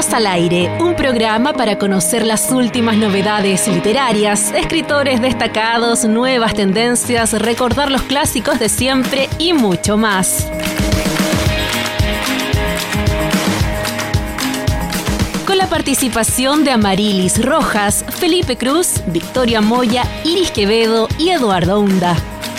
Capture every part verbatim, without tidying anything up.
Libros al Aire, un programa para conocer las últimas novedades literarias, escritores destacados, nuevas tendencias, recordar los clásicos de siempre y mucho más. Con la participación de Amarilis Rojas, Felipe Cruz, Victoria Moya, Iris Quevedo y Eduardo Hunda.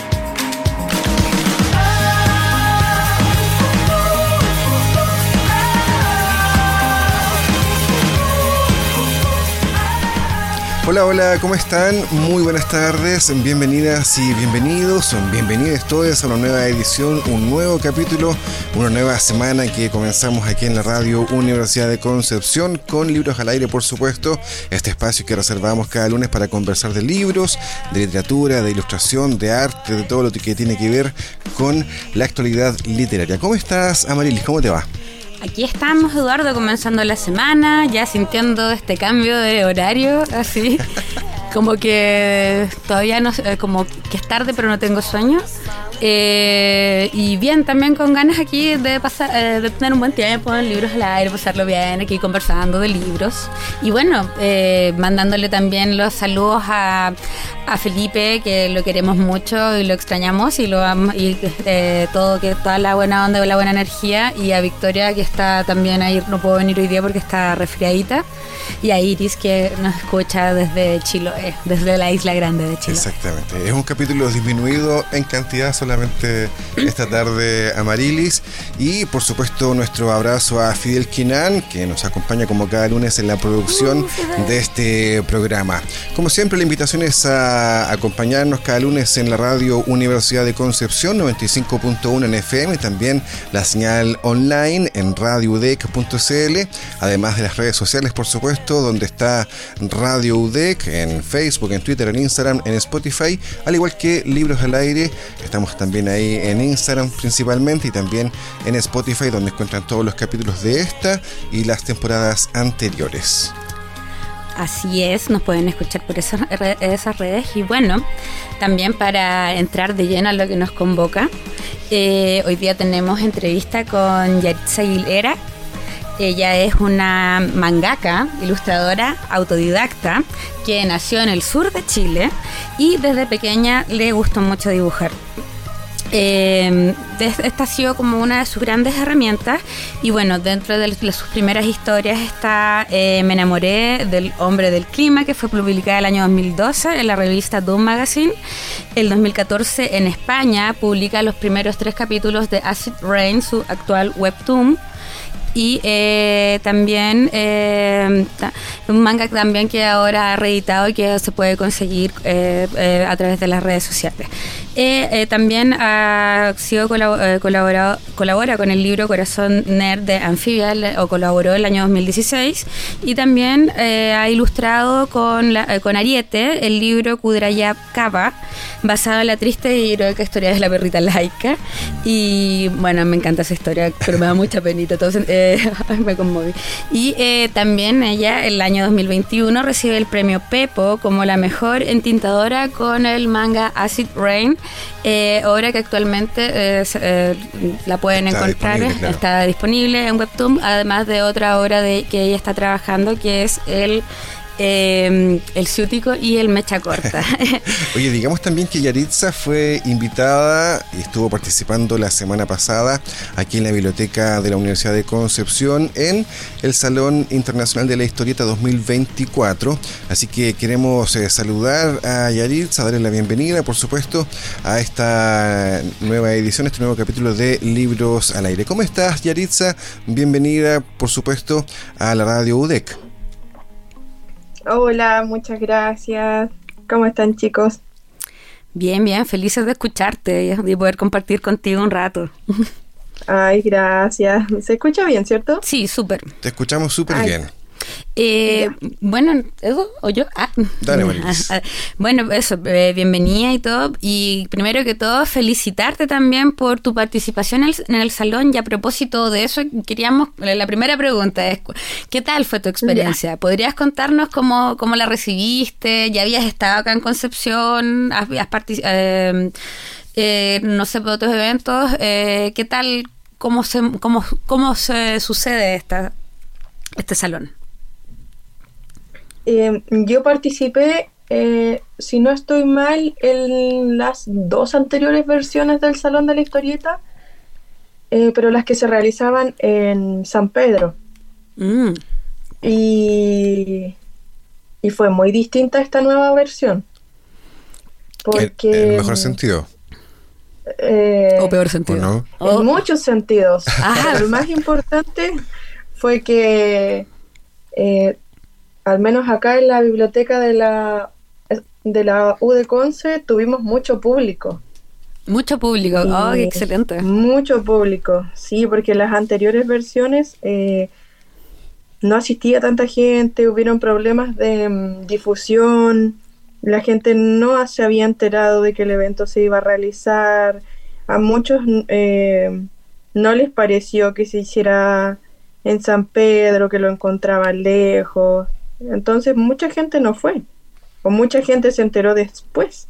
Hola, hola, ¿cómo están? Muy buenas tardes, bienvenidas y bienvenidos, bienvenidas todos a una nueva edición, un nuevo capítulo, una nueva semana que comenzamos aquí en la radio Universidad de Concepción con Libros al Aire, por supuesto, este espacio que reservamos cada lunes para conversar de libros, de literatura, de ilustración, de arte, de todo lo que tiene que ver con la actualidad literaria. ¿Cómo estás, Amarilis? ¿Cómo te va? Aquí estamos, Eduardo, comenzando la semana, ya sintiendo este cambio de horario, así, como que todavía no, como que es tarde, pero no tengo sueño. Eh, y bien, también con ganas aquí de pasar, eh, de tener un buen tiempo en Libros al Aire, pasarlo bien, aquí conversando de libros. Y bueno, eh, mandándole también los saludos a, a Felipe, que lo queremos mucho y lo extrañamos, y lo amo, y eh, todo, que toda la buena onda y la buena energía, y a Victoria, que está también ahí, no puedo venir hoy día porque está resfriadita, y a Iris, que nos escucha desde Chiloé, desde la Isla Grande de Chiloé. Exactamente, es un capítulo disminuido en cantidad solamente esta tarde, Amarilis, y por supuesto nuestro abrazo a Fidel Quinan, que nos acompaña como cada lunes en la producción de este programa. Como siempre, la invitación es a acompañarnos cada lunes en la radio Universidad de Concepción noventa y cinco punto uno en F M, también la señal online en radio u d e c punto c l, además de las redes sociales, por supuesto, donde está Radio U D E C en Facebook, en Twitter, en Instagram, en Spotify, al igual que Libros al Aire. Estamos también ahí en Instagram principalmente, y también en Spotify, donde encuentran todos los capítulos de esta y las temporadas anteriores. Así es, nos pueden escuchar por esas, esas redes. Y bueno, también para entrar de lleno a lo que nos convoca, eh, hoy día tenemos entrevista con Yaritza Aguilera. Ella es una mangaka, ilustradora autodidacta, que nació en el sur de Chile y desde pequeña le gustó mucho dibujar. Eh, esta ha sido como una de sus grandes herramientas, y bueno, dentro de, de sus primeras historias está eh, Me enamoré del hombre del clima, que fue publicada el año dos mil doce en la revista Doom Magazine. El dos mil catorce en España publica los primeros tres capítulos de Acid Rain, su actual webtoon. Y eh, también eh, un manga también que ahora ha reeditado y que se puede conseguir eh, eh, a través de las redes sociales. Eh, eh, también ha sido colab- eh, colaborado, colabora con el libro Corazón Nerd de Anfibia, o colaboró el año dos mil dieciséis, y también eh, ha ilustrado con, la, eh, con Ariete el libro Kudraya Kappa, basado en la triste y heroica historia de la perrita Laika. Y bueno, me encanta esa historia, pero me da mucha penita, entonces eh, me conmoví. Y eh, también ella el año dos mil veintiuno recibe el premio Pepo como la mejor entintadora con el manga Acid Rain, eh, obra que actualmente eh, eh, la pueden está encontrar, disponible, claro. Está disponible en Webtoon, además de otra obra de que ella está trabajando, que es el Eh, el ciútico y el mecha corta. Oye, digamos también que Yaritza fue invitada y estuvo participando la semana pasada aquí en la biblioteca de la Universidad de Concepción en el Salón Internacional de la Historieta dos mil veinticuatro, así que queremos eh, saludar a Yaritza, darle la bienvenida, por supuesto, a esta nueva edición, este nuevo capítulo de Libros al Aire. ¿Cómo estás, Yaritza? Bienvenida, por supuesto, a la radio U D E C. Hola, muchas gracias. ¿Cómo están, chicos? Bien, bien, felices de escucharte y de poder compartir contigo un rato. Ay, gracias. ¿Se escucha bien, cierto? Sí, súper. Te escuchamos súper bien. Eh, bueno, ¿Edu o yo? Ah. Dale, Maris. Bueno, eso, eh, bienvenida y todo. Y primero que todo, felicitarte también por tu participación en el, en el salón. Y a propósito de eso, queríamos, la primera pregunta es, ¿qué tal fue tu experiencia? ¿Podrías contarnos cómo, cómo la recibiste? ¿Ya habías estado acá en Concepción? ¿Habías participado? Eh, eh, no sé, por otros eventos. Eh, ¿Qué tal? ¿Cómo se, cómo, cómo se sucede esta este salón? Eh, yo participé, eh, si no estoy mal, en las dos anteriores versiones del Salón de la Historieta, eh, pero las que se realizaban en San Pedro. Mm. Y, y fue muy distinta esta nueva versión. Porque, en el mejor sentido. Eh, o peor sentido. ¿O no? En Oh. muchos sentidos. Ah. Lo más importante fue que, eh, al menos acá en la biblioteca de la, de la U de Conce, tuvimos mucho público. Mucho público. Oh, qué Y excelente. Mucho público, sí, porque las anteriores versiones eh, no asistía tanta gente, hubieron problemas de um, difusión, la gente no se había enterado de que el evento se iba a realizar, a muchos eh, no les pareció que se hiciera en San Pedro, que lo encontraban lejos, entonces mucha gente no fue, o mucha gente se enteró después.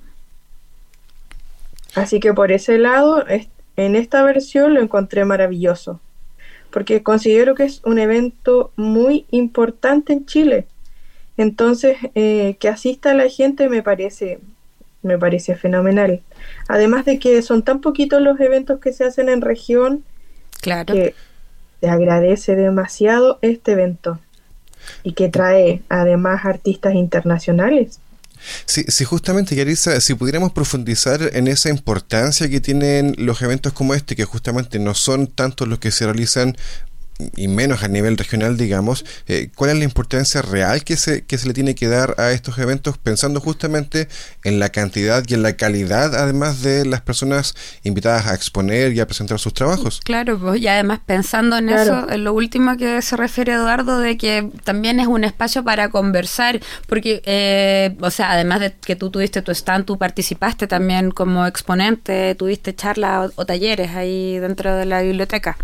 Así que por ese lado, en esta versión lo encontré maravilloso, porque considero que es un evento muy importante en Chile. Entonces, eh, que asista la gente me parece, me parece fenomenal. Además de que son tan poquitos los eventos que se hacen en región, Claro. que se agradece demasiado este evento y que trae además artistas internacionales. Sí, sí, justamente, Yaritza, si pudiéramos profundizar en esa importancia que tienen los eventos como este, que justamente no son tantos los que se realizan, y menos a nivel regional, digamos, eh, ¿cuál es la importancia real que se, que se le tiene que dar a estos eventos, pensando justamente en la cantidad y en la calidad, además de las personas invitadas a exponer y a presentar sus trabajos? Claro, pues, y además pensando en Claro. eso, en lo último que se refiere Eduardo, de que también es un espacio para conversar, porque, eh, o sea, además de que tú tuviste tu stand, tú participaste también como exponente, tuviste charlas o, o talleres ahí dentro de la biblioteca.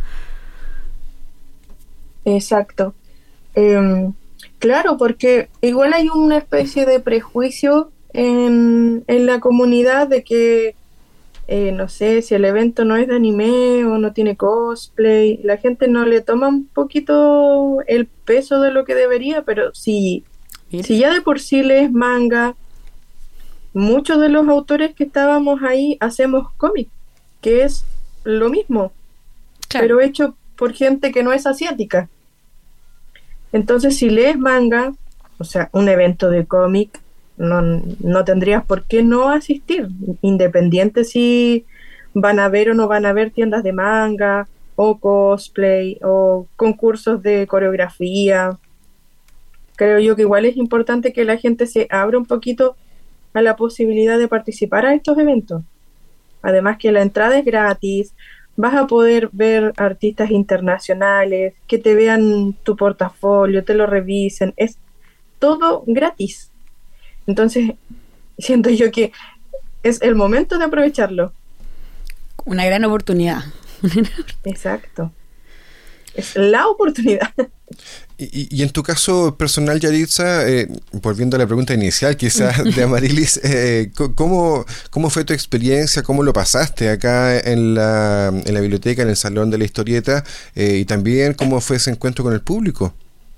Exacto. Eh, claro, porque igual hay una especie de prejuicio en, en la comunidad de que, eh, no sé, si el evento no es de anime o no tiene cosplay, la gente no le toma un poquito el peso de lo que debería, pero si, Mira. si ya de por sí lees manga, muchos de los autores que estábamos ahí hacemos cómic, que es lo mismo, Claro. pero hecho por gente que no es asiática. Entonces, si lees manga, o sea, un evento de cómic, no, no tendrías por qué no asistir, independiente si van a ver o no van a ver tiendas de manga, o cosplay, o concursos de coreografía. Creo yo que igual es importante que la gente se abra un poquito a la posibilidad de participar a estos eventos. Además que la entrada es gratis, vas a poder ver artistas internacionales, que te vean tu portafolio, te lo revisen, es todo gratis. Entonces, siento yo que es el momento de aprovecharlo. Una gran oportunidad. Exacto. Es la oportunidad. Y, y, y en tu caso personal, Yaritza, eh, volviendo a la pregunta inicial quizás de Amarilis, eh, ¿cómo, ¿cómo fue tu experiencia? ¿Cómo lo pasaste acá en la, en la biblioteca, en el Salón de la Historieta? Eh, y también, ¿cómo fue ese encuentro con el público?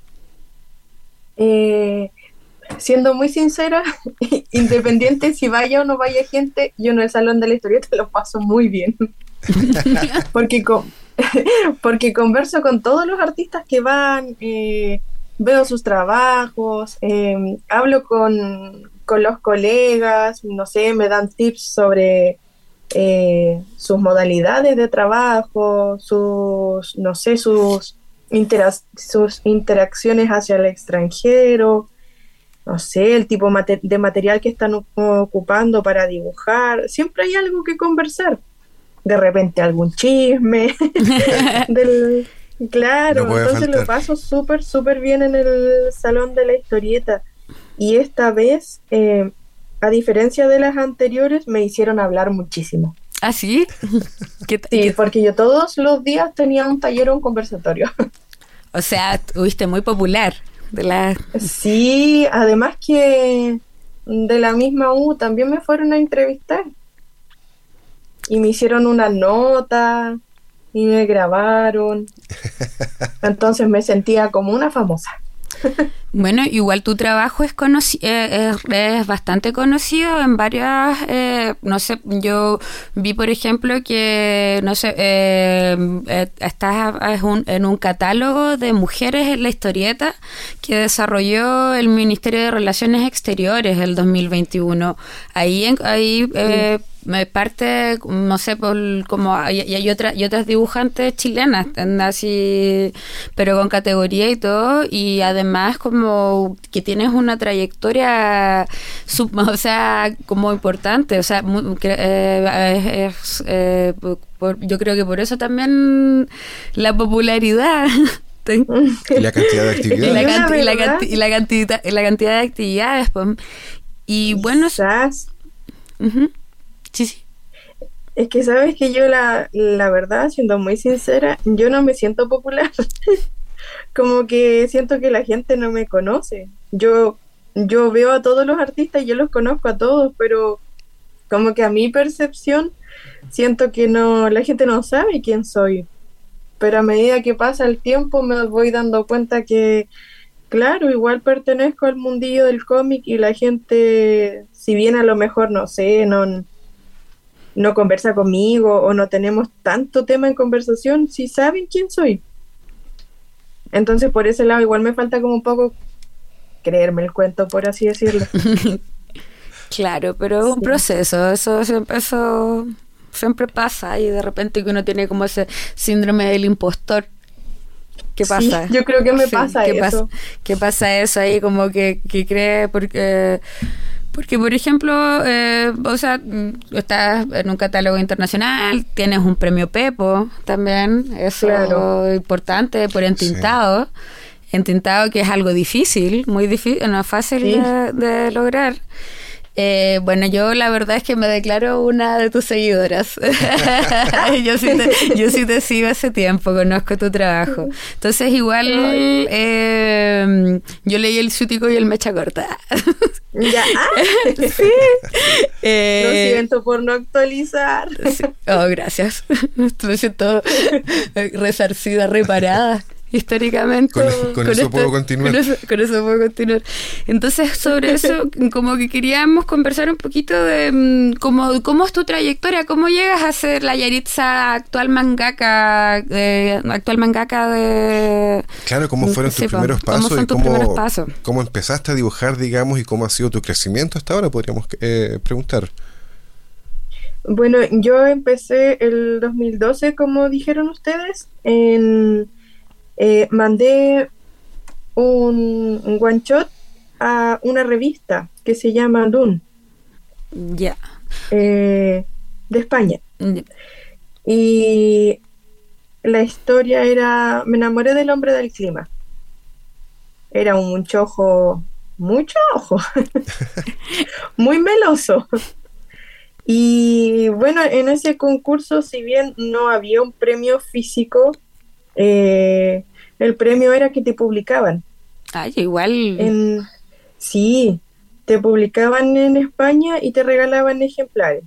Eh, siendo muy sincera, independiente si vaya o no vaya gente, yo en el Salón de la Historieta lo paso muy bien. Porque con, porque converso con todos los artistas que van, eh, veo sus trabajos, eh, hablo con, con los colegas, no sé, me dan tips sobre eh, sus modalidades de trabajo, sus, no sé, sus, intera- sus interacciones hacia el extranjero, no sé, el tipo mate- de material que están u- ocupando para dibujar, siempre hay algo que conversar. De repente algún chisme del, claro, No puede entonces faltar. lo paso súper súper bien en el Salón de la Historieta y esta vez eh, a diferencia de las anteriores me hicieron hablar muchísimo. ¿Ah, sí? ¿Qué t- Sí, qué- porque yo todos los días tenía un taller o un conversatorio. o sea, fuiste muy popular. De la... Sí, además que de la misma U también me fueron a entrevistar y me hicieron una nota y me grabaron. Entonces me sentía como una famosa. Bueno, igual tu trabajo es, conoci- eh, es, es bastante conocido en varias, eh, no sé, yo vi por ejemplo que, no sé, eh, eh, estás es un, en un catálogo de mujeres en la historieta que desarrolló el Ministerio de Relaciones Exteriores el dos mil veintiuno. Ahí, en, ahí eh, me parte, no sé, por como y hay otras y otras dibujantes chilenas, así, pero con categoría y todo, y además como que tienes una trayectoria, sub, o sea, como importante, o sea, muy, eh, es, eh, por, yo creo que por eso también la popularidad. Y la cantidad de actividades. Y la, canti- y la, canti- y la, cantidad, y la cantidad de actividades, pues. Y bueno. Quizás. Uh-huh. Sí, sí. Es que sabes que yo la, la verdad, siendo muy sincera, yo no me siento popular. Como que siento que la gente no me conoce. Yo, yo veo a todos los artistas y yo los conozco a todos, pero como que a mi percepción siento que no, la gente no sabe quién soy. Pero a medida que pasa el tiempo me voy dando cuenta que, claro, igual pertenezco al mundillo del cómic y la gente, si bien a lo mejor, no sé, no, no conversa conmigo o no tenemos tanto tema en conversación, sí saben quién soy. Entonces por ese lado igual me falta como un poco creerme el cuento, por así decirlo. Claro, pero es un sí. proceso, eso siempre, eso siempre pasa y de repente que uno tiene como ese síndrome del impostor. ¿Qué pasa? Sí, yo creo que me sí, pasa ¿qué eso. Pasa, ¿Qué pasa eso ahí? Como que, que cree porque... Porque, por ejemplo, eh, o sea, estás en un catálogo internacional, tienes un premio Pepo también, eso claro. Es importante, por entintado. Sí. Entintado que es algo difícil, muy difícil, no es fácil sí. de, de lograr. Eh, bueno, yo la verdad es que me declaro una de tus seguidoras. yo, sí te, yo sí te sigo hace tiempo, conozco tu trabajo. Entonces igual eh, yo leí El Sútico y el Mecha Corta. Ya. Sí. Eh, Lo siento por no actualizar. Sí. Oh, gracias. Me siento resarcida, reparada. Históricamente con, con, con eso esto, puedo continuar con eso, con eso puedo continuar entonces sobre eso como que queríamos conversar un poquito de cómo, cómo es tu trayectoria, cómo llegas a ser la Yaritza actual mangaka de, actual mangaka de claro, cómo fueron tus sí, primeros pasos ¿cómo y tus cómo, primeros pasos? Cómo empezaste a dibujar, digamos, y cómo ha sido tu crecimiento hasta ahora, podríamos eh, preguntar. Bueno, yo empecé el dos mil doce, como dijeron ustedes, en Eh, mandé un, un one shot a una revista que se llama Dune. Ya. Yeah. Eh, de España. Yeah. Y la historia era, me enamoré del hombre del clima. Era un chojo, mucho ojo, muy meloso. Y bueno, en ese concurso, si bien no había un premio físico, Eh, el premio era que te publicaban. Ay, igual. En, sí, te publicaban en España y te regalaban ejemplares.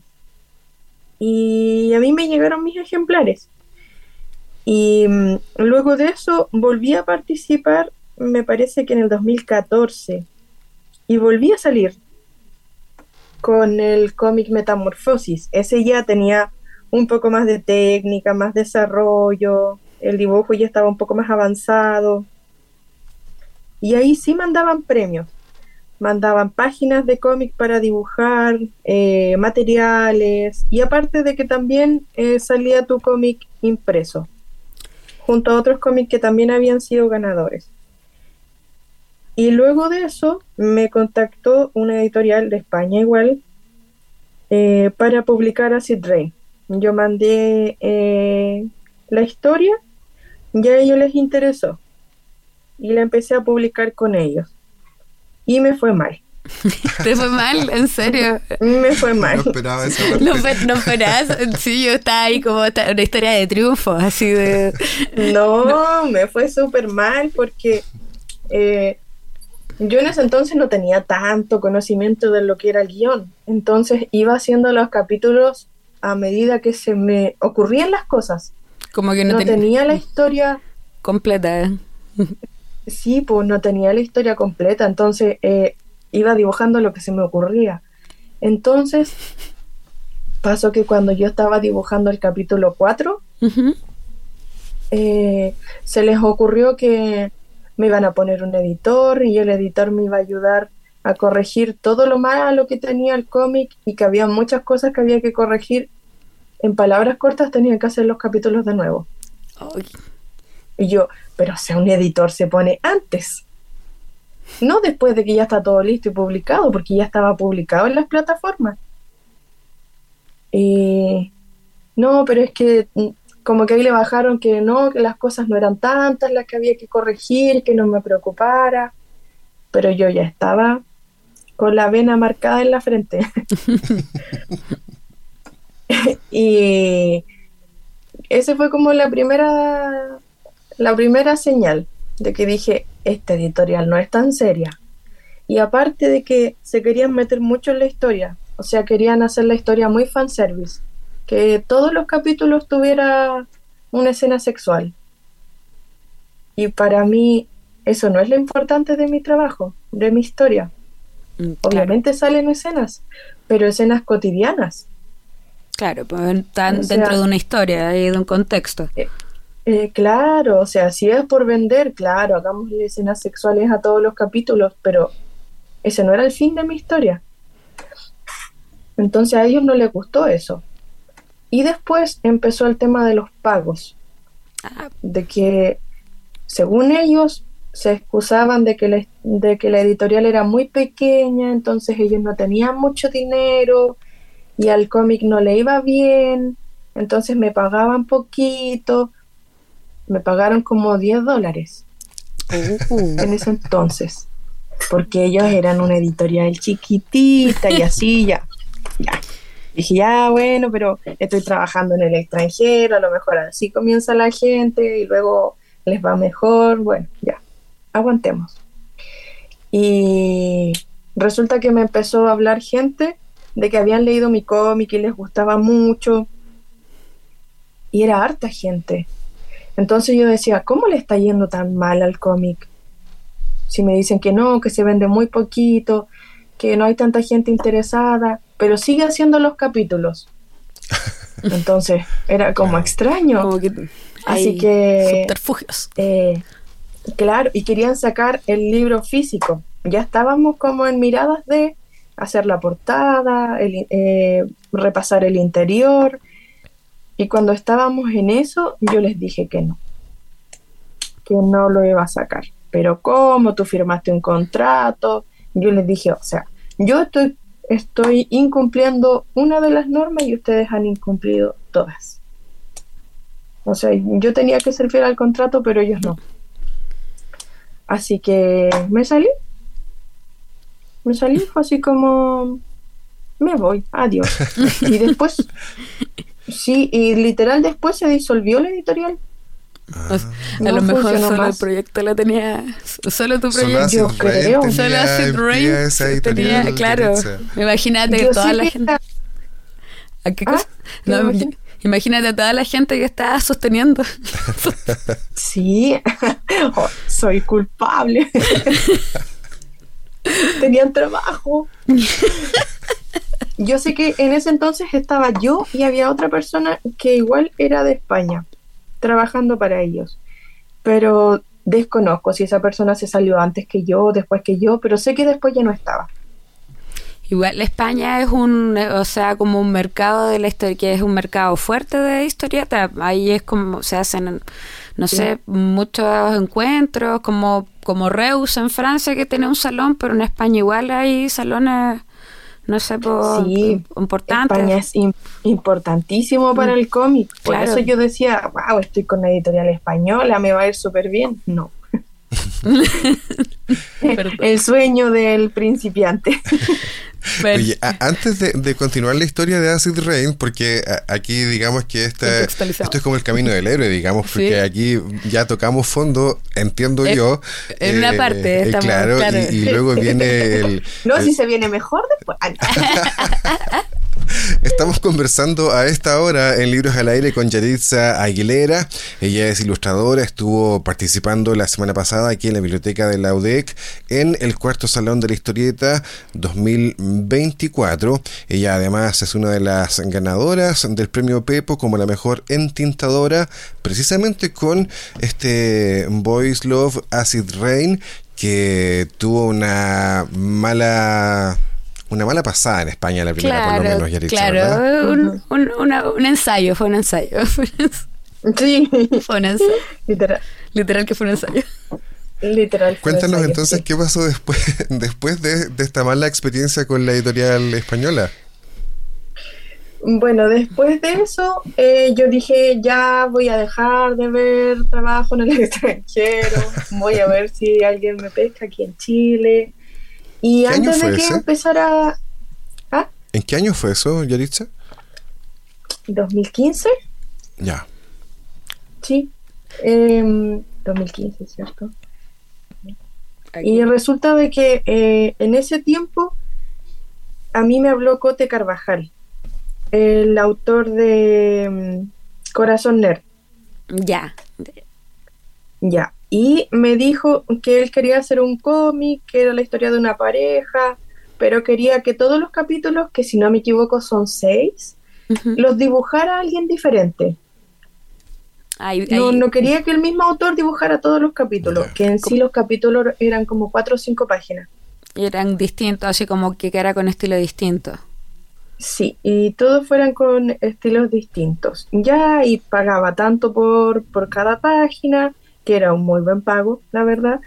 Y a mí me llegaron mis ejemplares. Y um, luego de eso volví a participar, me parece que en el dos mil catorce. Y volví a salir con el cómic Metamorfosis. Ese ya tenía un poco más de técnica, más desarrollo. El dibujo ya estaba un poco más avanzado. Y ahí sí mandaban premios. Mandaban páginas de cómic para dibujar, eh, materiales. Y aparte de que también eh, salía tu cómic impreso, junto a otros cómics que también habían sido ganadores. Y luego de eso me contactó una editorial de España igual eh, para publicar Acid Rain. Yo mandé eh, la historia y a ellos les interesó y la empecé a publicar con ellos y me fue mal. ¿Te fue mal? ¿En serio? Me fue mal. No esperaba esa parte. No, no esperabas. Sí, yo estaba ahí como una historia de triunfo, así de... No, me fue súper mal porque eh, yo en ese entonces no tenía tanto conocimiento de lo que era el guión. Entonces iba haciendo los capítulos a medida que se me ocurrían las cosas. Como que no, no ten... tenía la historia completa. Sí, pues no tenía la historia completa, entonces eh, iba dibujando lo que se me ocurría. Entonces, pasó que cuando yo estaba dibujando el capítulo cuatro, uh-huh. eh, se les ocurrió que me iban a poner un editor y el editor me iba a ayudar a corregir todo lo malo que tenía el cómic y que había muchas cosas que había que corregir. En palabras cortas tenía que hacer los capítulos de nuevo. Ay. Y yo, pero o sea, un editor se pone antes, no después de que ya está todo listo y publicado, porque ya estaba publicado en las plataformas. Y no, pero es que como que ahí le bajaron que no, que las cosas no eran tantas las que había que corregir, que no me preocupara, pero yo ya estaba con la vena marcada en la frente. Y ese fue como la primera la primera señal de que dije, esta editorial no es tan seria. Y aparte de que se querían meter mucho en la historia, o sea, querían hacer la historia muy fanservice, que todos los capítulos tuviera una escena sexual. Y para mí eso no es lo importante de mi trabajo, de mi historia. Mm, claro. Obviamente salen escenas, pero escenas cotidianas. Claro, pues están o sea, dentro de una historia y de un contexto. Eh, eh, claro, o sea, si es por vender, claro, hagamos escenas sexuales a todos los capítulos, pero ese no era el fin de mi historia. Entonces a ellos no les gustó eso. Y después empezó el tema de los pagos. Ah. De que, según ellos, se excusaban de que, le, de que la editorial era muy pequeña, entonces ellos no tenían mucho dinero y al cómic no le iba bien, entonces me pagaban poquito. Me pagaron como diez dólares uh. en ese entonces, porque ellos eran una editorial chiquitita y así, ya, ya. Dije, ya, bueno, pero estoy trabajando en el extranjero, a lo mejor así comienza la gente y luego les va mejor, bueno, ya, aguantemos. Y resulta que me empezó a hablar gente de que habían leído mi cómic y les gustaba mucho, y era harta gente. Entonces yo decía, ¿cómo le está yendo tan mal al cómic? Si me dicen que no, que se vende muy poquito, que no hay tanta gente interesada, pero sigue haciendo los capítulos. Entonces era como extraño. Como que Así que... subterfugios. Eh, claro, y querían sacar el libro físico. Ya estábamos como en miradas de hacer la portada, el, eh, repasar el interior. Y cuando estábamos en eso, yo les dije que no, que no lo iba a sacar. Pero ¿cómo? Tú firmaste un contrato. Yo les dije, o sea, yo estoy, estoy incumpliendo una de las normas y ustedes han incumplido todas. O sea, yo tenía que ser fiel al contrato, pero ellos no. Así que me salí. Me salí, fue así como, me voy, adiós. Y después... Sí, y literal después se disolvió la editorial. Ah. A no lo mejor solo más. El proyecto lo tenía, solo tu proyecto. Yo creo. Solo Acid Rain tenía, claro. Imagínate que toda la que gente. ¿A qué cosa? ¿Ah? No, imagínate. imagínate a toda la gente que estaba sosteniendo. Sí, oh, soy culpable. Tenían trabajo. Yo sé que en ese entonces estaba yo y había otra persona que igual era de España, trabajando para ellos. Pero desconozco si esa persona se salió antes que yo o después que yo, pero sé que después ya no estaba. Igual España es un, o sea, como un mercado de la historia, que es un mercado fuerte de historieta. Ahí es como se hacen, no sí. sé, muchos encuentros, como, como Reus en Francia, que tiene un salón, pero en España igual hay salones... No sé, por sí, importante. España es im- importantísimo para el cómic. Por claro. eso yo decía, wow, estoy con la editorial española, me va a ir súper bien. No. El sueño del principiante. Oye, a, antes de, de continuar la historia de Acid Rain, porque a, aquí digamos que esta, esto es como el camino del héroe, digamos, porque sí. aquí ya tocamos fondo, entiendo es, yo. En eh, una parte, eh, estamos, claro, claro. Y, y luego viene el... No, el, si se viene mejor después. Estamos conversando a esta hora en Libros al Aire con Yaritza Aguilera. Ella es ilustradora, estuvo participando la semana pasada aquí en la biblioteca de la U D E C en el cuarto Salón de la Historieta dos mil veinticuatro. Ella además es una de las ganadoras del premio Pepo como la mejor entintadora, precisamente con este Boys Love Acid Rain, que tuvo una mala una mala pasada en España, la primera, claro, por lo menos, Yaritza, claro, ¿verdad? un, un, una, un ensayo, fue un ensayo. Sí, Fue un ensayo. literal. Literal que fue un ensayo. Literal. Cuéntanos ensayo, entonces sí. qué pasó después, después de, de esta mala experiencia con la editorial española. Bueno, después de eso, eh, yo dije, ya voy a dejar de ver trabajo en el extranjero, voy a ver si alguien me pesca aquí en Chile. Y ¿Qué año antes de fue que ese? empezara... ¿Ah? ¿En qué año fue eso, Yaritza? ¿dos mil quince? Ya. Sí. Eh, dos mil quince, ¿cierto? Aquí. Y resulta de que eh, en ese tiempo a mí me habló Cote Carvajal, el autor de mm, Corazón Nerd. Ya. Ya. Y me dijo que él quería hacer un cómic, que era la historia de una pareja, pero quería que todos los capítulos, que si no me equivoco son seis, Uh-huh. los dibujara alguien diferente. Ahí, No, ahí. no quería que el mismo autor dibujara todos los capítulos, Ya. que en sí los capítulos eran como cuatro o cinco páginas. Eran distintos, así como que era con estilo distinto. Sí, y todos fueran con estilos distintos. Ya, y pagaba tanto por, por cada página, que era un muy buen pago, la verdad.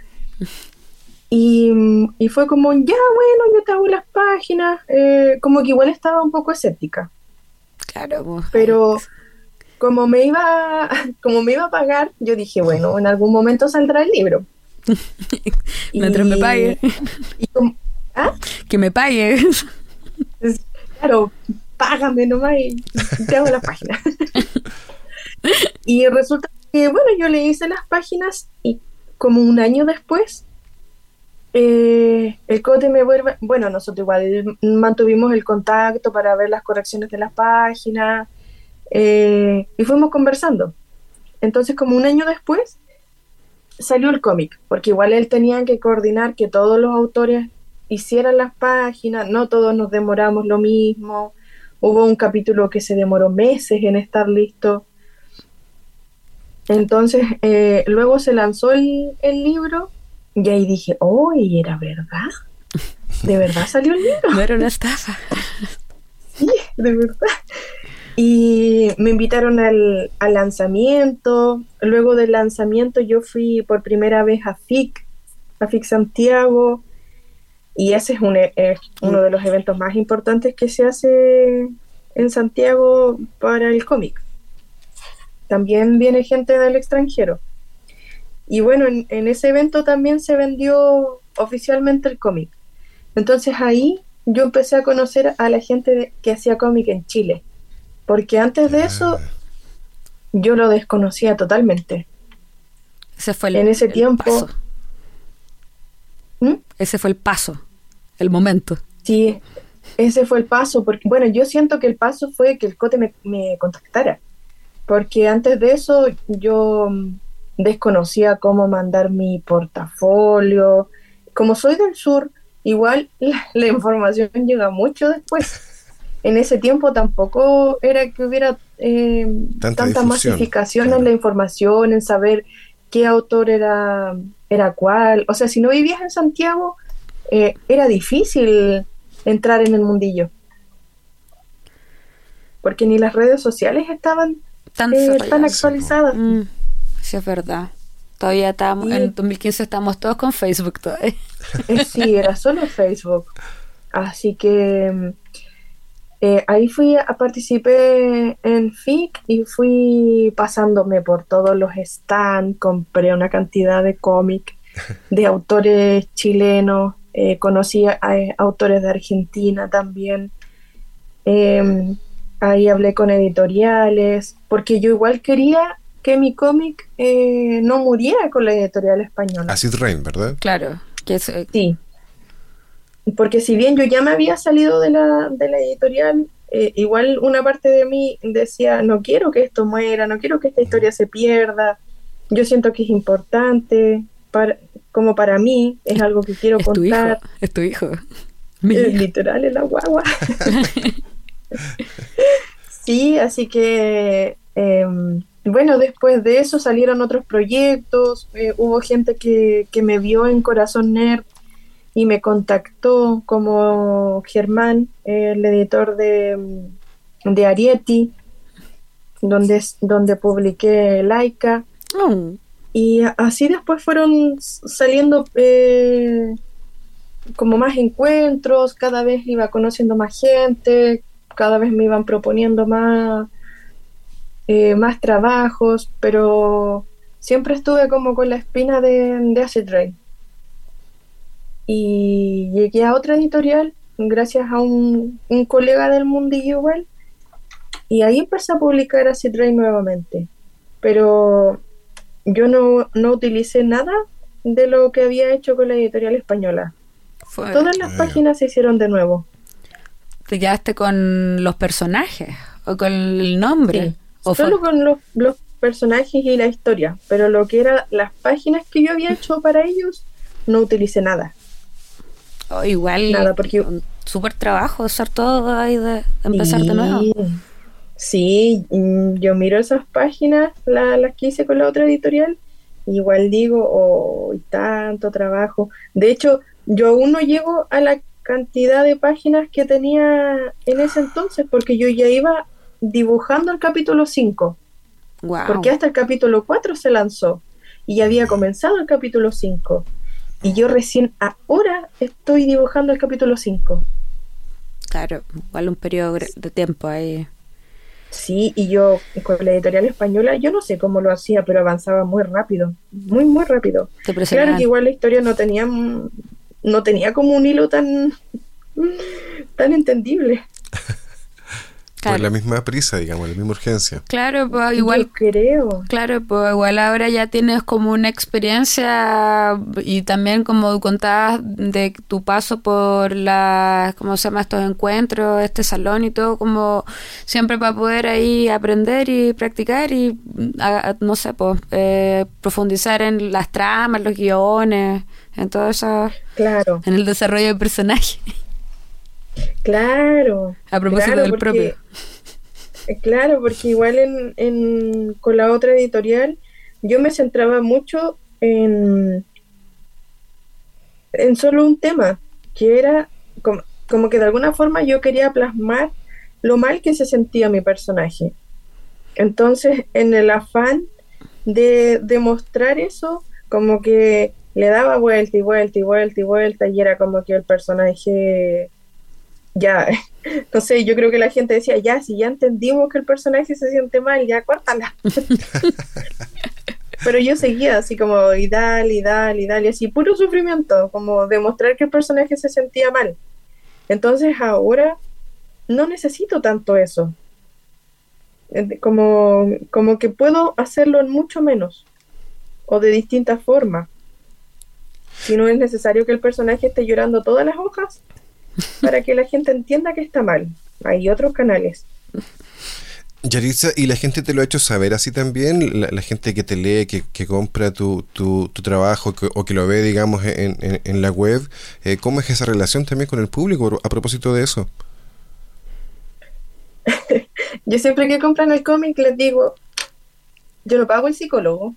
Y, y fue como, ya, bueno, yo te hago las páginas. Eh, como que igual estaba un poco escéptica. Claro, pues. Pero como me iba, como me iba a pagar, yo dije, bueno, en algún momento saldrá el libro. Mientras me pague. Y como, ¿ah? Que me pague. Es- Claro, págame nomás y te hago las páginas. Y resulta que, bueno, yo le hice las páginas y como un año después, eh, el Cote me vuelve, bueno, nosotros igual mantuvimos el contacto para ver las correcciones de las páginas, eh, y fuimos conversando. Entonces, como un año después, salió el cómic, porque igual él tenía que coordinar que todos los autores hicieran las páginas, no todos nos demoramos lo mismo, hubo un capítulo que se demoró meses en estar listo. Entonces, eh, luego se lanzó el, el libro y ahí dije, oh, ¿y era verdad? ¿De verdad salió el libro? No era una estafa. Sí, de verdad. Y me invitaron al, al lanzamiento. Luego del lanzamiento yo fui por primera vez a F I C, a F I C Santiago, y ese es un, es uno de los eventos más importantes que se hace en Santiago para el cómic. También viene gente del extranjero. Y bueno, en, en ese evento también se vendió oficialmente el cómic. Entonces ahí yo empecé a conocer a la gente de, que hacía cómic en Chile. Porque antes de eso yo lo desconocía totalmente. Ese fue el, En ese el tiempo- paso. ¿Mm? Ese fue el paso, el momento. Sí, ese fue el paso. Porque, bueno, yo siento que el paso fue que el Cote me, me contactara. Porque antes de eso yo mm, desconocía cómo mandar mi portafolio. Como soy del sur, igual la, la información llega mucho después. En ese tiempo tampoco era que hubiera eh, Tanta tanta difusión, masificación claro. en la información, en saber qué autor era, era cuál. O sea, si no vivías en Santiago, eh, era difícil entrar en el mundillo. Porque ni las redes sociales estaban Tan, eh, desarrollado. tan actualizadas. Mm, sí, es verdad. Todavía estábamos, Sí. en el dos mil quince estamos todos con Facebook todavía. Eh, sí, era solo Facebook. Así que mm, eh, ahí fui a participé en F I C y fui pasándome por todos los stands, compré una cantidad de cómics de autores chilenos, eh, conocí a, a autores de Argentina también. Eh, ahí hablé con editoriales, porque yo igual quería que mi cómic eh, no muriera con la editorial española. Acid Rain, ¿verdad? Claro, que es, eh, Sí, porque si bien yo ya me había salido de la, de la editorial, eh, igual una parte de mí decía, no quiero que esto muera, no quiero que esta historia se pierda, yo siento que es importante, para, como para mí, es algo que quiero es contar. Tu hijo, es tu hijo. Eh, literal, es la guagua. Sí, así que, eh, bueno, después de eso salieron otros proyectos, eh, hubo gente que, que me vio en Corazón Nerd y me contactó, como Germán, eh, el editor de, de Ariety, donde, donde publiqué Laika. Oh. Y así después fueron saliendo eh, como más encuentros, cada vez iba conociendo más gente, cada vez me iban proponiendo más, eh, más trabajos, pero siempre estuve como con la espina de, de Acid Rain. Y llegué a otra editorial gracias a un, un colega del mundillo igual, y ahí empecé a publicar Acid Rain nuevamente. Pero yo no, no utilicé nada de lo que había hecho con la editorial española. Fue... Todas las páginas se hicieron de nuevo. ¿Te quedaste con los personajes o con el nombre? Sí, ¿O solo fue... con los, los personajes y la historia, pero lo que eran las páginas que yo había hecho para ellos, no utilicé nada. Oh, igual, nada, porque un súper trabajo hacer todo ahí de, de empezar sí, de nuevo. Sí, yo miro esas páginas, la, las que hice con la otra editorial, igual digo, oh, tanto trabajo. De hecho, yo aún no llego a la cantidad de páginas que tenía en ese entonces, porque yo ya iba dibujando el capítulo cinco. Wow. Porque hasta el capítulo cuatro se lanzó y ya había comenzado el capítulo cinco. Y yo recién ahora estoy dibujando el capítulo cinco. Claro, igual un periodo de tiempo ahí. Sí, y yo con la editorial española, yo no sé cómo lo hacía, pero avanzaba muy rápido, muy, muy rápido. Claro que igual la historia no tenía, no tenía como un hilo tan, tan entendible. Claro. Por la misma prisa, digamos, la misma urgencia. Claro, pues igual yo creo. Claro, pues igual ahora ya tienes como una experiencia y también como contabas de tu paso por la, ¿cómo se llama? Estos encuentros, este salón y todo, como siempre para poder ahí aprender y practicar y a, no sé, pues eh, profundizar en las tramas, los guiones, en todo eso. Claro. En el desarrollo del personaje. Claro. A propósito claro, del porque, propio. Claro, porque igual en, en con la otra editorial yo me centraba mucho en, en solo un tema, que era como, como que de alguna forma yo quería plasmar lo mal que se sentía mi personaje. Entonces, en el afán de, de mostrar eso, como que le daba vuelta y vuelta y vuelta y vuelta, y era como que el personaje... Ya, no sé, yo creo que la gente decía, ya, si ya entendimos que el personaje se siente mal, ya, córtala. Pero yo seguía así como, y dale, y dale, y dale, así, puro sufrimiento, como demostrar que el personaje se sentía mal. Entonces ahora no necesito tanto eso. Como, como que puedo hacerlo en mucho menos, o de distintas formas. Si no es necesario que el personaje esté llorando todas las hojas, para que la gente entienda que está mal. Hay otros canales. Yaritza, ¿y la gente te lo ha hecho saber así también? La, la gente que te lee, que, que compra tu, tu, tu trabajo que, o que lo ve, digamos, en, en, en la web, eh, ¿cómo es esa relación también con el público a propósito de eso? Yo siempre que compran el cómic les digo, yo no pago el psicólogo.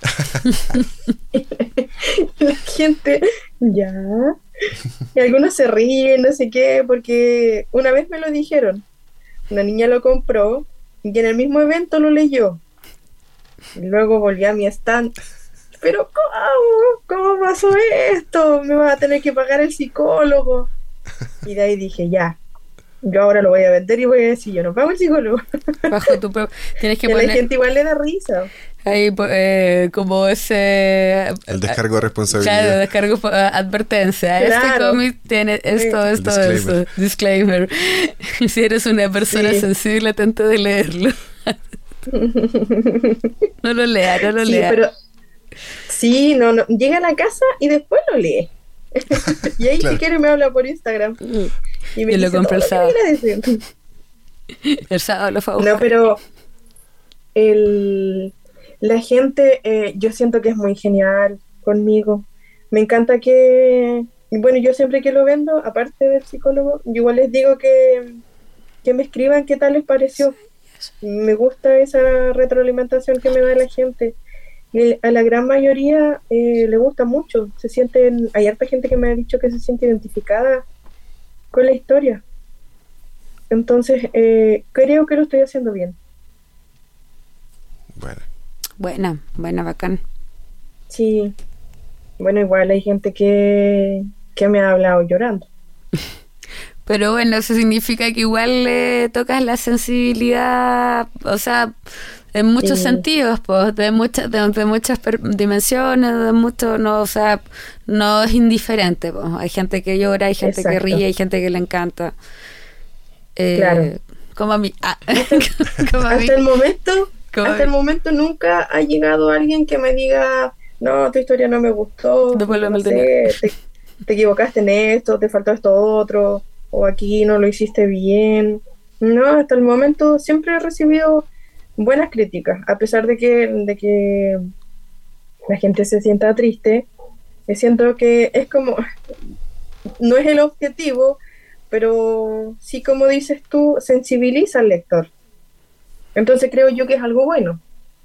La gente, ya... Y algunos se ríen, no sé qué, porque una vez me lo dijeron. Una niña lo compró y en el mismo evento lo leyó. Y luego volví a mi stand. ¿Pero cómo? ¿Cómo pasó esto? Me vas a tener que pagar el psicólogo. Y de ahí dije, ya, yo ahora lo voy a vender y voy a decir, yo no pago el psicólogo. Bajo tu pro- Tienes que y a poner... la gente igual le da risa. Ahí, eh, como ese... El descargo de responsabilidad. Claro, descargo uh, advertencia. Claro. Este cómic tiene esto, Sí. esto, Disclaimer. esto. Disclaimer. Si eres una persona Sí. sensible, atenta de leerlo. No lo lea, no lo Sí, lea. pero sí, no, no, llega a la casa y después lo lee. Y ahí Claro. si quiere me habla por Instagram. Y me Yo lo dice compro todo el lo que sábado. quiere decir. El sábado lo fue a buscar. No, pero el, la gente, eh, yo siento que es muy genial conmigo. Me encanta que, bueno, yo siempre que lo vendo, aparte del psicólogo, yo igual les digo que, que me escriban qué tal les pareció. Me gusta esa retroalimentación que me da la gente. Y a la gran mayoría eh, le gusta mucho. Se sienten, hay harta gente que me ha dicho que se siente identificada con la historia. Entonces, eh, creo que lo estoy haciendo bien. Bueno. Buena, buena, bacán. Sí. Bueno, igual hay gente que, que me ha hablado llorando. Pero bueno, eso significa que igual le tocas la sensibilidad, o sea, en muchos Sí. sentidos, pues, de muchas, de, de muchas per- dimensiones, de mucho, no, o sea, no es indiferente, pues. Hay gente que llora, hay gente que Exacto. ríe, hay gente que le encanta. Eh, Claro. Como a mí. Ah, como a mí. Hasta el momento, Como hasta el momento nunca ha llegado alguien que me diga, no, tu historia no me gustó, Devuélveme no el sé, dinero. te, te equivocaste en esto, te faltó esto otro, o aquí no lo hiciste bien. No, hasta el momento siempre he recibido buenas críticas, a pesar de que, de que la gente se sienta triste. eh, Siento que es como, no es el objetivo, pero sí, como dices tú, sensibiliza al lector. Entonces creo yo que es algo bueno.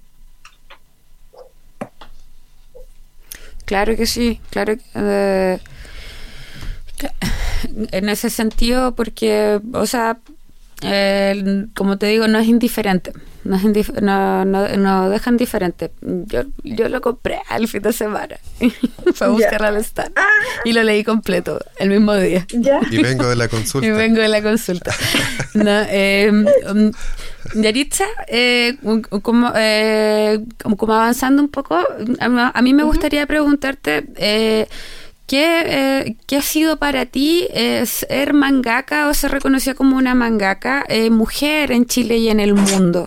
Claro que sí, claro que, eh, cla- en ese sentido, porque, o sea, eh, como te digo, no es indiferente, no es indif- no, no, no deja indiferente. Yo, yo lo compré al fin de semana, fue a buscar Ya. al stand y lo leí completo el mismo día. Ya. Y vengo de la consulta. Y vengo de la consulta. No, eh, um, Yaritza, eh, como, eh, como, como avanzando un poco, a, a mí me gustaría preguntarte eh, ¿qué, eh, ¿qué ha sido para ti eh, ser mangaka o ser reconocida como una mangaka eh, mujer en Chile y en el mundo?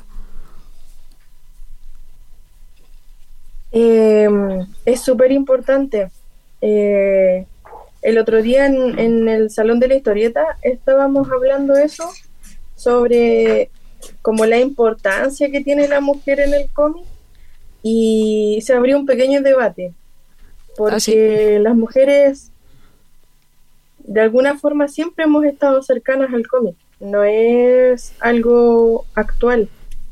Eh, es súper importante. Eh, el otro día en, en el Salón de la Historieta estábamos hablando eso, sobre como la importancia que tiene la mujer en el cómic, y se abrió un pequeño debate, porque Ah, sí. las mujeres de alguna forma siempre hemos estado cercanas al cómic, no es algo actual.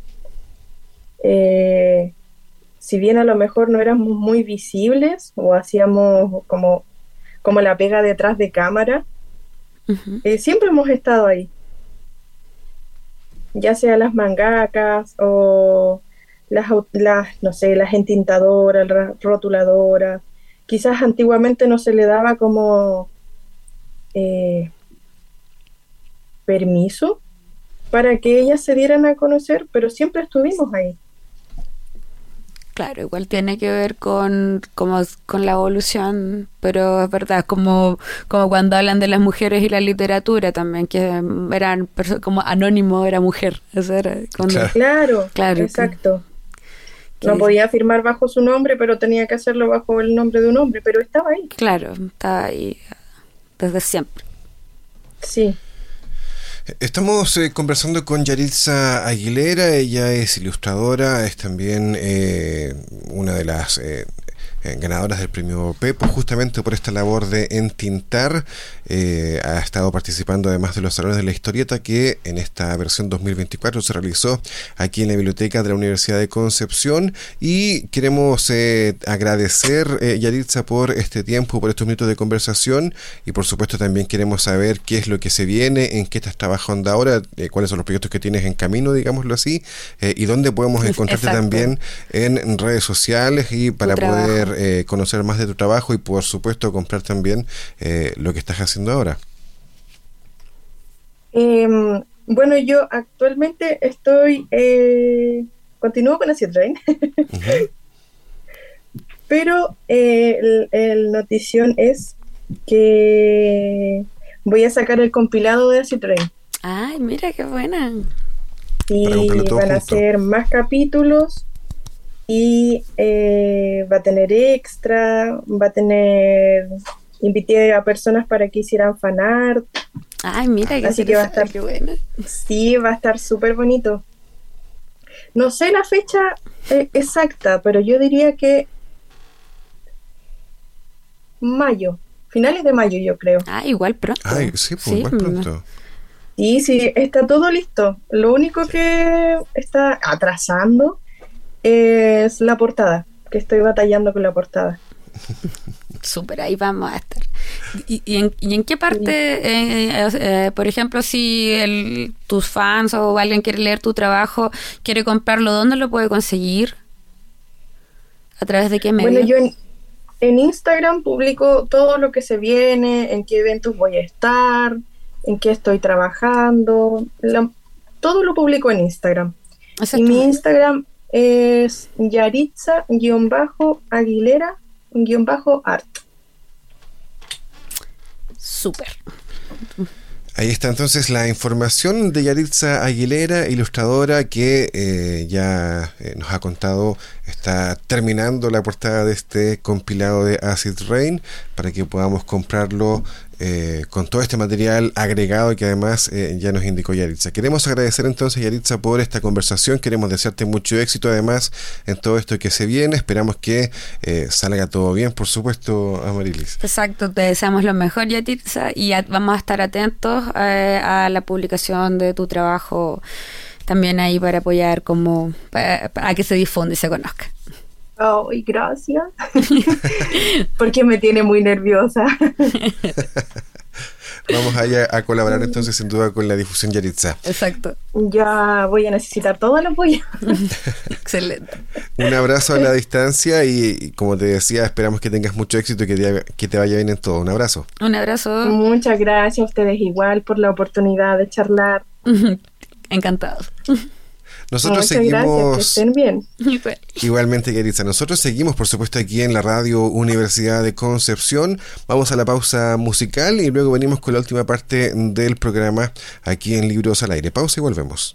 Eh, si bien a lo mejor no éramos muy visibles o hacíamos como, como la pega detrás de cámara, Uh-huh. eh, siempre hemos estado ahí, ya sea las mangakas o las, au- las no sé, las entintadoras, las rotuladoras. Quizás antiguamente no se le daba como eh, permiso para que ellas se dieran a conocer, pero siempre estuvimos ahí. Claro, igual tiene que ver con, como, con la evolución, pero es verdad, como, como cuando hablan de las mujeres y la literatura también, que eran perso- como Anónimo era mujer. Eso era cuando, Claro. Claro, Claro, exacto. que- No podía firmar bajo su nombre, pero tenía que hacerlo bajo el nombre de un hombre, pero estaba ahí. Claro, está ahí desde siempre. Sí. Estamos eh, conversando con Yaritza Aguilera. Ella es ilustradora, es también eh, una de las eh, eh, ganadoras del premio Pepo, justamente por esta labor de entintar. Eh, ha estado participando además de los salones de la historieta, que en esta versión dos mil veinticuatro se realizó aquí en la biblioteca de la Universidad de Concepción, y queremos eh, agradecer, eh, Yaritza, por este tiempo, por estos minutos de conversación, y por supuesto también queremos saber qué es lo que se viene, en qué estás trabajando ahora, eh, cuáles son los proyectos que tienes en camino, digámoslo así, eh, y dónde podemos encontrarte Exacto. también en redes sociales, y para trabajo. poder eh, conocer más de tu trabajo y por supuesto comprar también eh, lo que estás haciendo ahora. Eh, bueno, yo actualmente estoy, eh, continúo con Acid Rain, Uh-huh. pero eh, el, el notición es que voy a sacar el compilado de Acid Rain. Ay, mira qué buena. Y Para comprarlo todo van a junto. ser más capítulos, y eh, va a tener extra, va a tener, invité a personas para que hicieran fanart. Ay, mira, qué Así que va a estar, qué buena. Sí, va a estar súper bonito. No sé la fecha eh, exacta, pero yo diría que mayo, finales de mayo yo creo. Ah, igual pronto. Ay, sí, pues Sí, más pronto. Sí, sí, está todo listo. Lo único que está atrasando es la portada, que estoy batallando con la portada. Súper, ahí vamos a estar. ¿Y, y, en, y en qué parte, eh, eh, por ejemplo, si el, tus fans o alguien quiere leer tu trabajo, quiere comprarlo, ¿dónde lo puede conseguir? ¿A través de qué medio? Bueno, yo en, en Instagram publico todo lo que se viene, en qué eventos voy a estar, en qué estoy trabajando, la, todo lo publico en Instagram. Exacto. Y mi Instagram es Yaritza-Aguilera-art. Súper. Ahí está entonces la información de Yaritza Aguilera, ilustradora que eh, ya eh, nos ha contado, está terminando la portada de este compilado de Acid Rain para que podamos comprarlo eh, con todo este material agregado que además eh, ya nos indicó Yaritza. Queremos agradecer entonces, Yaritza, por esta conversación, queremos desearte mucho éxito además en todo esto que se viene, esperamos que eh, salga todo bien, por supuesto, Amarilis. Exacto, te deseamos lo mejor, Yaritza, y a, vamos a estar atentos eh, a la publicación de tu trabajo también ahí para apoyar como para, para que se difunda y se conozca. Ay, gracias. Porque me tiene muy nerviosa. Vamos allá a colaborar entonces sin duda con la difusión, Yaritza. Exacto. Ya voy a necesitar todo el apoyo. Excelente. Un abrazo a la distancia y, y como te decía, esperamos que tengas mucho éxito y que te, que te vaya bien en todo. Un abrazo. Un abrazo. Muchas gracias a ustedes igual por la oportunidad de charlar. Encantados. Nosotros Muchas seguimos. gracias, que estén bien. Igualmente, Yaritza. Nosotros seguimos, por supuesto, aquí en la Radio Universidad de Concepción. Vamos a la pausa musical y luego venimos con la última parte del programa aquí en Libros al Aire. Pausa y volvemos.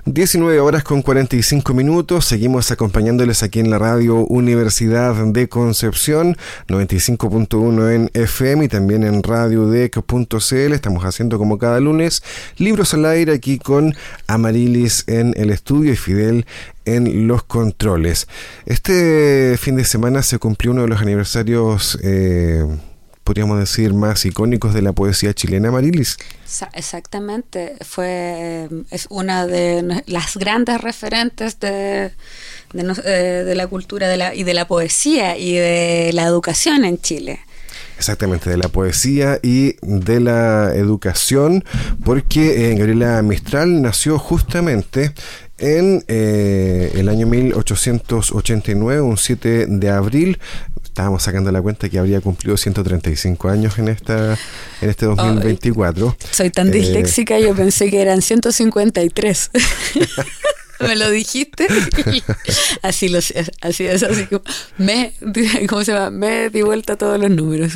diecinueve horas con cuarenta y cinco minutos. Seguimos acompañándoles aquí en la radio Universidad de Concepción, noventa y cinco punto uno en F M y también en radio d e c punto c l. Estamos haciendo como cada lunes Libros al Aire aquí con Amarilis en el estudio y Fidel en los controles. Este fin de semana se cumplió uno de los aniversarios, eh, podríamos decir, más icónicos de la poesía chilena, Amarilis. Exactamente, fue es una de las grandes referentes de, de, de la cultura de la, y de la poesía y de la educación en Chile. Exactamente, de la poesía y de la educación, porque eh, Gabriela Mistral nació justamente en eh, el año mil ochocientos ochenta y nueve, un siete de abril. Estábamos sacando la cuenta que habría cumplido ciento treinta y cinco años en esta en este dos mil veinticuatro. Oh, soy tan eh, disléxica, yo pensé que eran ciento cincuenta y tres. Me lo dijiste. Así lo así es, así como me, ¿cómo se llama? Me di vuelta todos los números.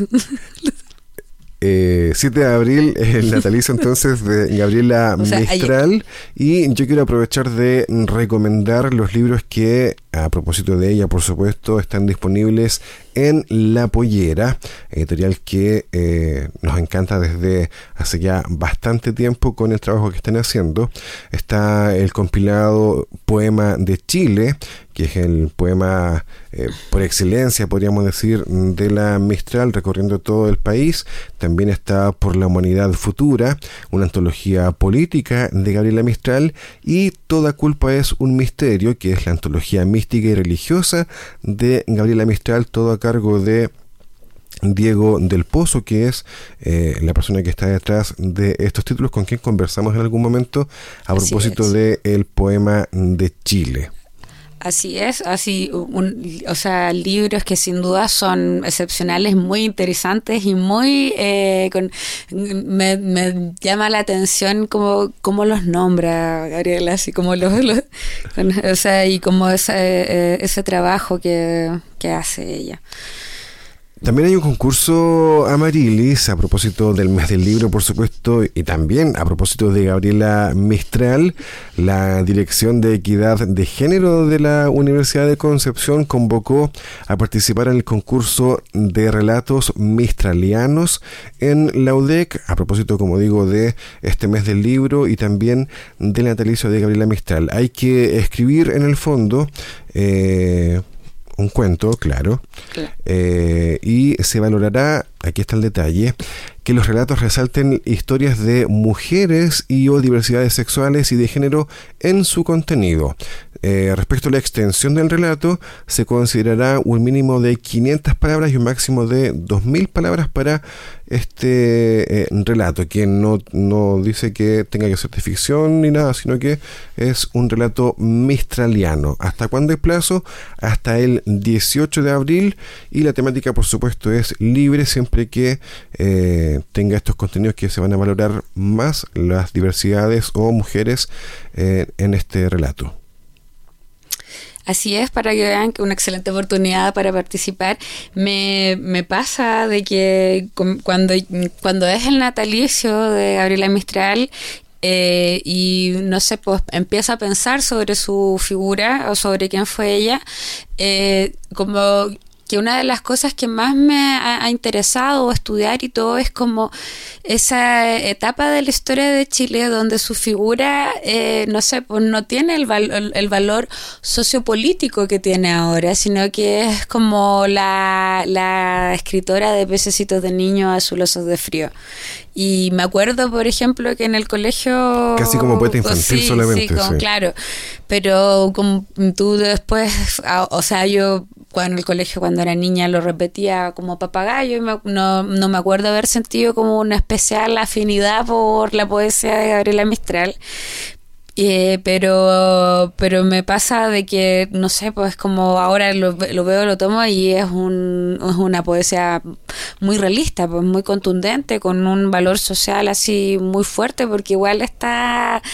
Eh, siete de abril es el natalicio entonces de Gabriela o sea, Mistral ayer. Y yo quiero aprovechar de recomendar los libros que, a propósito de ella, por supuesto, están disponibles en La Pollera, editorial que eh, nos encanta desde hace ya bastante tiempo con el trabajo que están haciendo. Está el compilado Poema de Chile, que es el poema eh, por excelencia, podríamos decir, de la Mistral, recorriendo todo el país. También está Por la Humanidad Futura, una antología política de Gabriela Mistral, y Toda Culpa es un Misterio, que es la antología mística y religiosa de Gabriela Mistral, todo a cargo de Diego del Pozo, que es eh, la persona que está detrás de estos títulos, con quien conversamos en algún momento a propósito del poema de Chile. Así es, así, un, o sea, libros que sin duda son excepcionales, muy interesantes y muy, eh, con, me, me llama la atención cómo, cómo los nombra Gabriela, así como los, los con, o sea, y como ese, eh, ese trabajo que, que hace ella. También hay un concurso, Amarilis, a propósito del mes del libro, por supuesto, y también a propósito de Gabriela Mistral. La Dirección de Equidad de Género de la Universidad de Concepción convocó a participar en el concurso de relatos mistralianos en la U D E C, a propósito, como digo, de este mes del libro y también del natalicio de Gabriela Mistral. Hay que escribir en el fondo eh, un cuento, claro, claro. Eh, y se valorará, aquí está el detalle, que los relatos resalten historias de mujeres y o diversidades sexuales y de género en su contenido. Eh, respecto a la extensión del relato, se considerará un mínimo de quinientas palabras y un máximo de dos mil palabras para este eh, relato, que no, no dice que tenga que ser de ficción ni nada, sino que es un relato mistraliano. ¿Hasta cuándo hay plazo? Hasta el dieciocho de abril, y la temática, por supuesto, es libre siempre que eh, tenga estos contenidos que se van a valorar más las diversidades o mujeres eh, en este relato. Así es, para que vean que una excelente oportunidad para participar. Me, me pasa de que cuando, cuando es el natalicio de Gabriela Mistral, eh, y no sé, pues empiezo a pensar sobre su figura o sobre quién fue ella, eh, como que una de las cosas que más me ha, ha interesado estudiar y todo es como esa etapa de la historia de Chile donde su figura, eh, no sé, pues no tiene el, val- el valor sociopolítico que tiene ahora, sino que es como la, la escritora de Pececitos de Niño Azulosos de Frío. Y me acuerdo, por ejemplo, que en el colegio... Casi como poeta infantil sí, solamente. Sí, como, sí, claro. Pero como tú después, o sea, yo en el colegio cuando era niña lo repetía como papagayo y me, no, no me acuerdo haber sentido como una especial afinidad por la poesía de Gabriela Mistral. Eh, pero pero me pasa de que, no sé, pues como ahora lo, lo veo, lo tomo y es, un, es una poesía muy realista, pues muy contundente, con un valor social así muy fuerte, porque igual está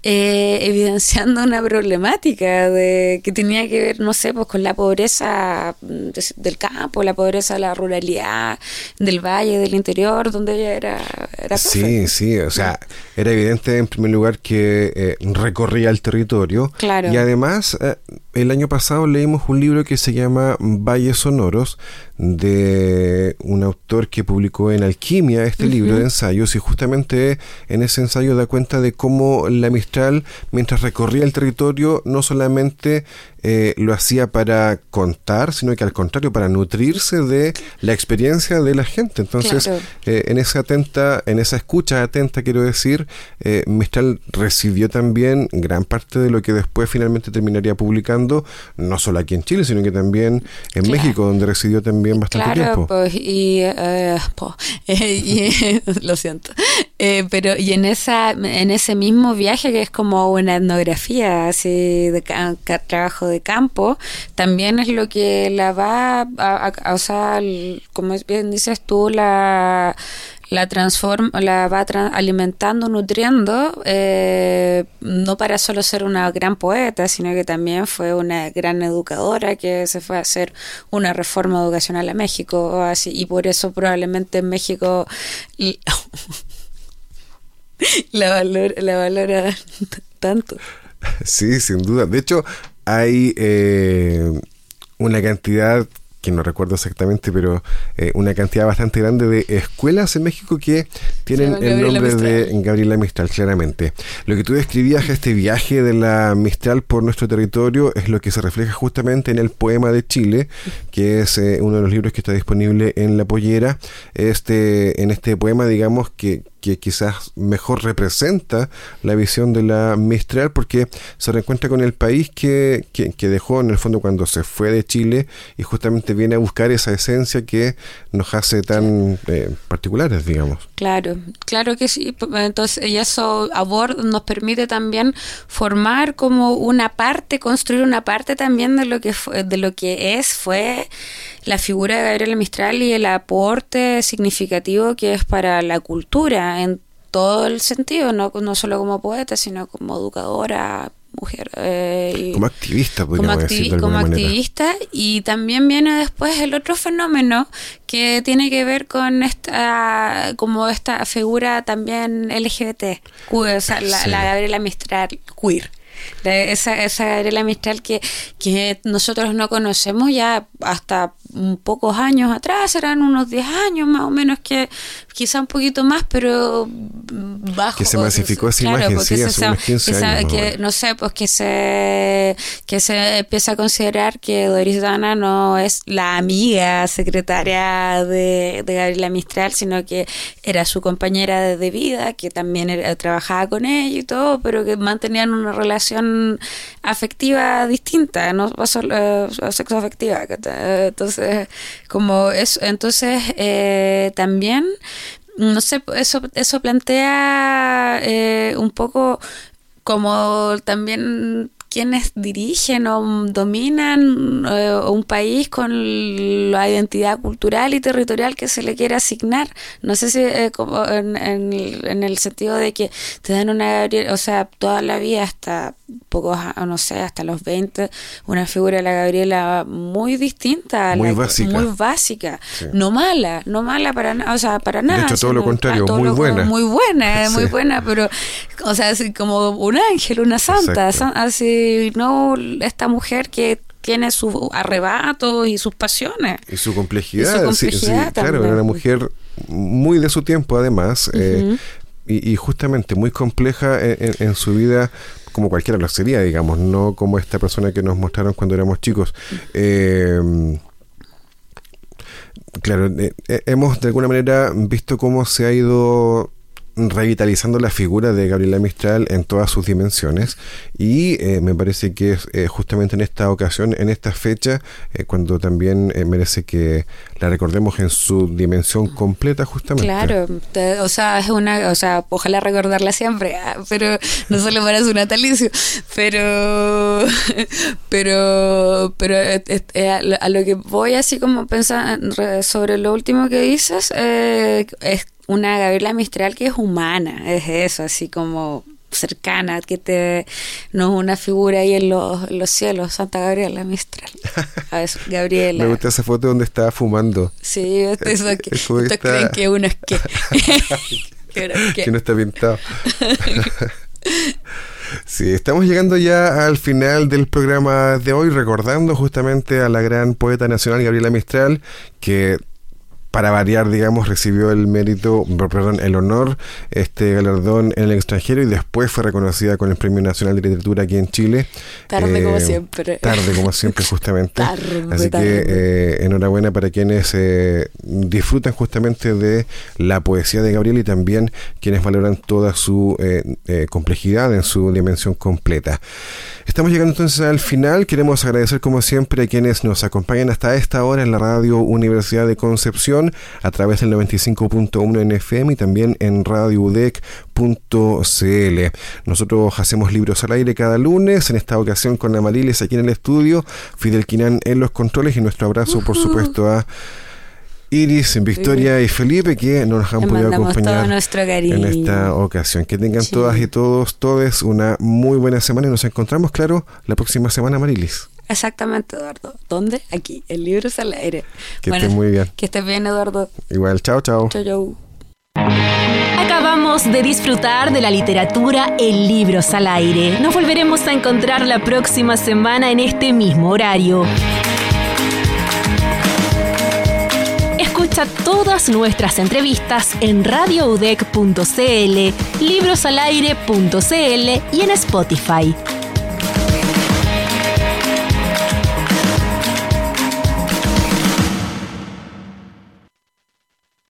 eh, evidenciando una problemática de que tenía que ver, no sé, pues con la pobreza de, del campo, la pobreza de la ruralidad, del valle, del interior, donde ella era, era profe. Sí, sí, o sea, era evidente en primer lugar que eh, recorría el territorio. Claro. Y además, eh, el año pasado leímos un libro que se llama Valles Sonoros, de un autor que publicó en Alquimia este uh-huh. libro de ensayos, y justamente en ese ensayo da cuenta de cómo la Mistral, mientras recorría el territorio, no solamente eh, lo hacía para contar, sino que al contrario, para nutrirse de la experiencia de la gente. Entonces, claro. eh, en esa atenta, en esa escucha atenta, quiero decir, eh, Mistral recibió también gran parte de lo que después finalmente terminaría publicando, no solo aquí en Chile, sino que también en claro. México, donde residió también bastante claro, tiempo. Pues, y, eh, po, eh, y lo siento. Eh, pero y en esa en ese mismo viaje, que es como una etnografía así de ca- ca- trabajo de campo, también es lo que la va a, a, a o sea, el, como bien dices tú, la la transforma, la va tra- alimentando, nutriendo, eh, no para solo ser una gran poeta, sino que también fue una gran educadora que se fue a hacer una reforma educacional a México, así, y por eso probablemente en México la valora, la valora tanto. Sí, sin duda. De hecho, hay eh, una cantidad, que no recuerdo exactamente, pero eh, una cantidad bastante grande de escuelas en México que tienen el nombre de Gabriela Mistral, claramente. Lo que tú describías, este viaje de la Mistral por nuestro territorio, es lo que se refleja justamente en el Poema de Chile, que es eh, uno de los libros que está disponible en La Pollera. Este, en este poema, digamos, que que quizás mejor representa la visión de la Mistral, porque se reencuentra con el país que, que, que dejó en el fondo cuando se fue de Chile, y justamente viene a buscar esa esencia que nos hace tan eh, particulares, digamos. Claro, claro que sí. Entonces, y eso aborda, nos permite también formar como una parte, construir una parte también de lo que fue, de lo que es, fue la figura de Gabriela Mistral y el aporte significativo que es para la cultura en todo el sentido, no, no solo como poeta, sino como educadora, mujer. Eh, y como activista, podríamos como activi- decir de como alguna activista manera. Y también viene después el otro fenómeno que tiene que ver con esta, como esta figura también L G B T, o sea, la, sí. la Gabriela Mistral queer. Esa, esa Gabriela Mistral que, que nosotros no conocemos ya hasta pocos años atrás, eran unos diez años más o menos, que quizá un poquito más, pero bajo. Que se masificó esa claro, imagen, sí, se, hace unos quince que años. Se, que, no sé, pues que se, que se empieza a considerar que Doris Dana no es la amiga secretaria de, de Gabriela Mistral, sino que era su compañera de, de vida, que también era, trabajaba con ella y todo, pero que mantenían una relación afectiva distinta, no solo uh, sexo afectiva. Entonces, como eso, entonces eh, también, no sé, eso, eso plantea eh, un poco como también quienes dirigen o dominan eh, un país con la identidad cultural y territorial que se le quiere asignar. No sé si eh, como en, en, en el sentido de que te dan una Gabriela, o sea, toda la vida hasta pocos, no sé, hasta los veinte, una figura de la Gabriela muy distinta, muy la, básica, muy básica, sí. no mala, no mala para nada, o sea, para nada. De hecho, todo lo contrario, todo muy lo, buena. Muy buena, sí. muy buena, pero, o sea, así como un ángel, una santa, Exacto. así, no esta mujer que tiene sus arrebatos y sus pasiones. Y su complejidad, y su complejidad sí, sí, claro, era una mujer muy de su tiempo, además, uh-huh. eh, y, y justamente muy compleja en, en, en su vida, como cualquiera lo sería, digamos, no como esta persona que nos mostraron cuando éramos chicos. Eh, claro, eh, hemos de alguna manera visto cómo se ha ido revitalizando la figura de Gabriela Mistral en todas sus dimensiones, y eh, me parece que es eh, justamente en esta ocasión, en esta fecha, eh, cuando también eh, merece que la recordemos en su dimensión completa, justamente. Claro, te, o sea, es una, o sea, ojalá recordarla siempre, pero no solo para su natalicio, pero pero pero eh, eh, a lo que voy así como pensar sobre lo último que dices, eh, es una Gabriela Mistral que es humana, es eso, así como cercana, que te no es una figura ahí en los, en los cielos, Santa Gabriela Mistral. A ver, Gabriela. Me gusta esa foto donde estaba fumando. Sí, eso que, estos está... creen que uno es que... que no está pintado. Sí, estamos llegando ya al final del programa de hoy, recordando justamente a la gran poeta nacional Gabriela Mistral, que para variar, digamos, recibió el mérito, perdón, el honor, este galardón en el extranjero y después fue reconocida con el Premio Nacional de Literatura aquí en Chile. Tarde eh, como siempre. Tarde como siempre, justamente. tarde, Así tarde. que eh, enhorabuena para quienes eh, disfrutan justamente de la poesía de Gabriela y también quienes valoran toda su eh, eh, complejidad en su dimensión completa. Estamos llegando entonces al final. Queremos agradecer como siempre a quienes nos acompañan hasta esta hora en la Radio Universidad de Concepción a través del noventa y cinco punto uno en F M y también en radio u d e c punto c l. Nosotros hacemos Libros al Aire cada lunes, en esta ocasión con Amarilis aquí en el estudio, Fidel Quinán en los controles y nuestro abrazo uh-huh. por supuesto a Iris, Victoria y Felipe, que nos han podido acompañar en esta ocasión. Que tengan sí. todas y todos, todos una muy buena semana y nos encontramos, claro, la próxima semana, Amarilis. Exactamente, Eduardo. ¿Dónde? Aquí, en Libros al Aire. Que bueno, estés muy bien. Que estés bien, Eduardo. Igual, chao, chao. Chao, chao. Acabamos de disfrutar de la literatura en Libros al Aire. Nos volveremos a encontrar la próxima semana en este mismo horario. Escucha todas nuestras entrevistas en radio u d e c punto c l, librosalaire punto c l y en Spotify.